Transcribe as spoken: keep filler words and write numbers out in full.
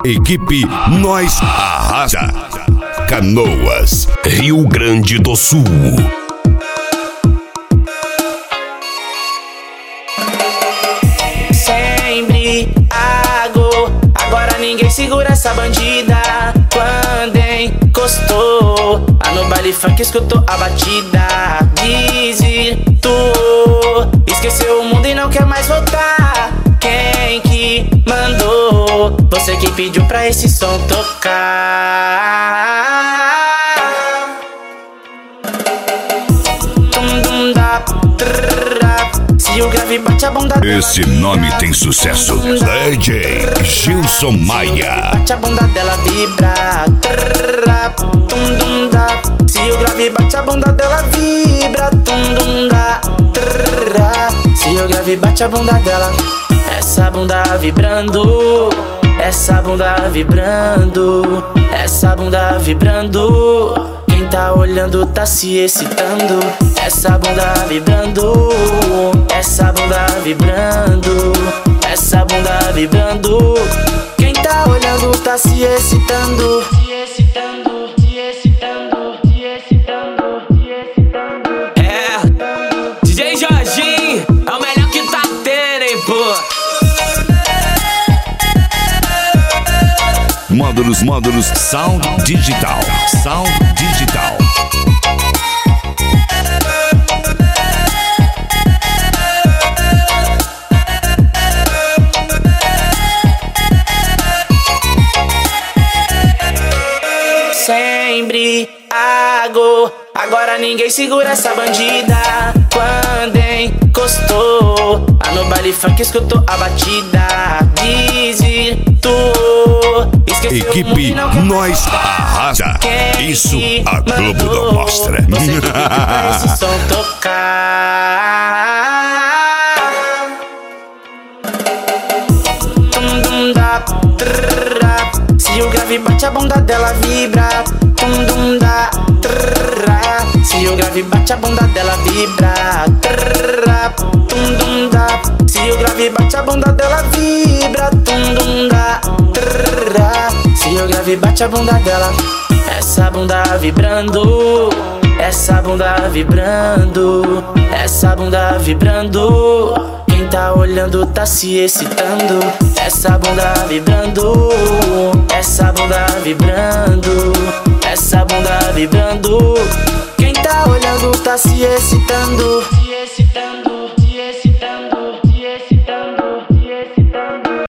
Equipe Nós Arrasa. Canoas, Rio Grande do Sul. Sempre água, agora ninguém segura essa bandida. Quando encostou, a no baile funk escutou a batida. Visitou, esqueceu o mundo e não quer mais voltar. Quem que mandou? Você que pediu pra esse som tocar. Dum dum da, trrr, se o grave bate a bunda dela. Esse nome tem sucesso. D J Gilson Maia. Bate a bunda dela, vibra. Trrr, dum dum da, se o grave bate a bunda dela, vibra. Dum dum da, trrr, se o grave bate a bunda dela. Essa bunda vibrando, essa bunda vibrando, essa bunda vibrando. Quem tá olhando tá se excitando. Essa bunda vibrando, essa bunda vibrando, essa bunda vibrando. Quem tá olhando tá se excitando. Se excitando, se excitando, se excitando, se excitando. É, D J Jorginho é o melhor que tá tendo, hein, pô. Módulos, módulos, Sound Digital. Sound Digital. Sempre água, agora ninguém segura essa bandida. Quando encostou, a no baile funk escutou a batida. Visitou, esqueceu Equipe o mundo e não quer Nós mais Arrasa. Quem Isso que a Globo mandou? não mostra. Você que pediu pra esse som tocar. Dum dum da, trrr, se o grave bate a bunda dela, vibra. Dum dum da, trrr, se o grave bate a bunda dela, vibra. Trrr, dum dum da, se o grave bate a bunda dela, vibra. Dum dum da, trrr, se o grave bate a bunda dela. Essa bunda vibrando, essa bunda vibrando, essa bunda vibrando. Quem tá olhando tá se excitando. Essa bunda vibrando, essa bunda vibrando, essa bunda vibrando. Quem tá olhando tá se excitando. Se excitando.